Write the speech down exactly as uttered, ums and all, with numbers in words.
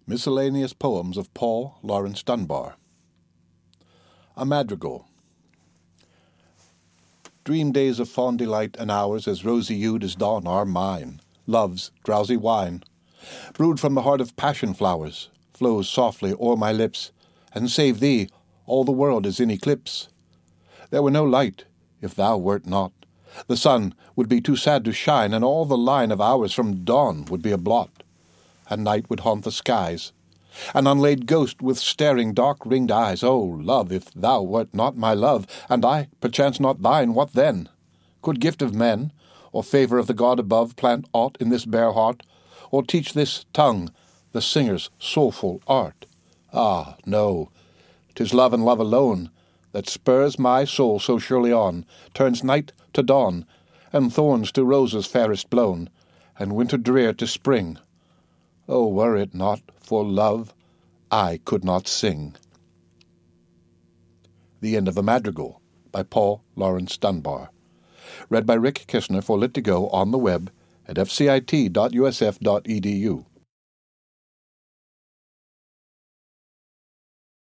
Miscellaneous Poems of Paul Laurence Dunbar. A Madrigal. Dream days of fond delight and hours as rosy-hued as dawn are mine. Love's drowsy wine, brewed from the heart of passion flowers, flows softly o'er my lips, and save thee, all the world is in eclipse. There were no light, if thou wert not. The sun would be too sad to shine, and all the line of hours from dawn would be a blot, and night would haunt the skies, an unlaid ghost with staring dark-ringed eyes. Oh, love, if thou wert not my love, and I perchance not thine, what then? Could gift of men, or favour of the God above, plant aught in this bare heart, or teach this tongue the singer's soulful art? Ah, no, 'tis love and love alone that spurs my soul so surely on, turns night to dawn, and thorns to roses fairest blown, and winter drear to spring. Oh, were it not for love, I could not sing. The End of a Madrigal by Paul Laurence Dunbar. Read by Rick Kishner for Lit to Go on the web at f c i t dot u s f dot e d u.